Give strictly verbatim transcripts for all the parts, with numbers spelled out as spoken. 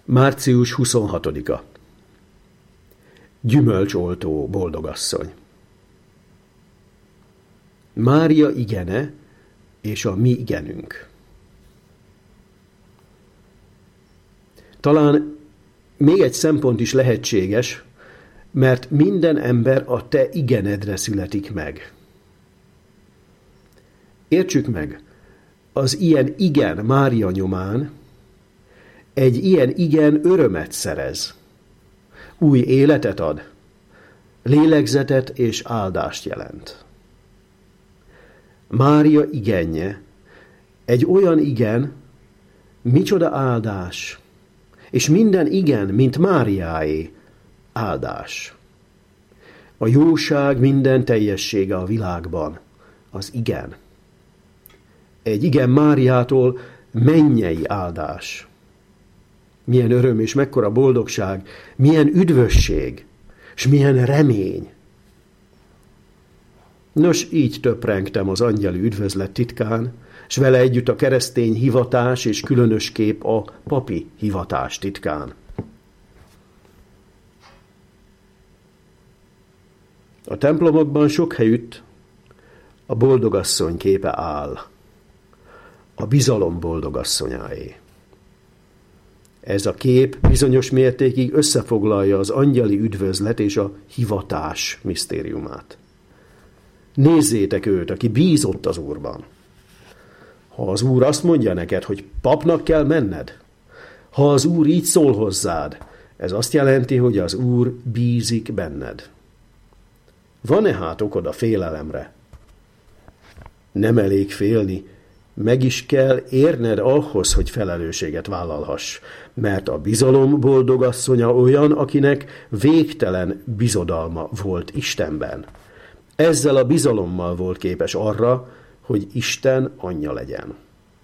március huszonhatodika. Gyümölcsoltó boldogasszony. Mária igene és a mi igenünk. Talán még egy szempont is lehetséges, mert minden ember a te igenedre születik meg. Értsük meg, az ilyen igen Mária nyomán egy ilyen igen örömet szerez, új életet ad, lélegzetet és áldást jelent. Mária igenje, egy olyan igen, micsoda áldás, és minden igen, mint Máriáé, áldás. A jóság minden teljessége a világban, az igen. Egy igen Máriától mennyei áldás. Milyen öröm és mekkora boldogság, milyen üdvösség, és milyen remény. Nos, így töprengtem az angyali üdvözlet titkán, s vele együtt a keresztény hivatás és különösképp a papi hivatás titkán. A templomokban sok helyütt a boldogasszony képe áll, a bizalom boldogasszonyáé. Ez a kép bizonyos mértékig összefoglalja az angyali üdvözlet és a hivatás misztériumát. Nézzétek őt, aki bízott az Úrban. Ha az Úr azt mondja neked, hogy papnak kell menned, ha az Úr így szól hozzád, ez azt jelenti, hogy az Úr bízik benned. Van-e hát okod a félelemre? Nem elég félni, meg is kell érned ahhoz, hogy felelősséget vállalhass, mert a bizalom boldogasszonya olyan, akinek végtelen bizodalma volt Istenben. Ezzel a bizalommal volt képes arra, hogy Isten anyja legyen.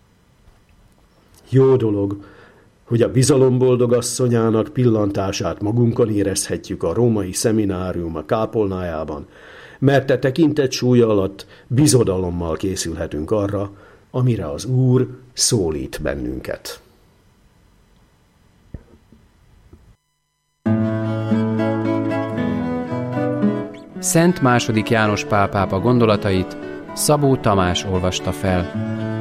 Jó dolog, hogy a bizalom boldogasszonyának pillantását magunkon érezhetjük a római szeminárium a kápolnájában, mert e tekintet súlya alatt bizodalommal készülhetünk arra, amire az Úr szólít bennünket. Szent második János Pál pápa gondolatait Szabó Tamás olvasta fel.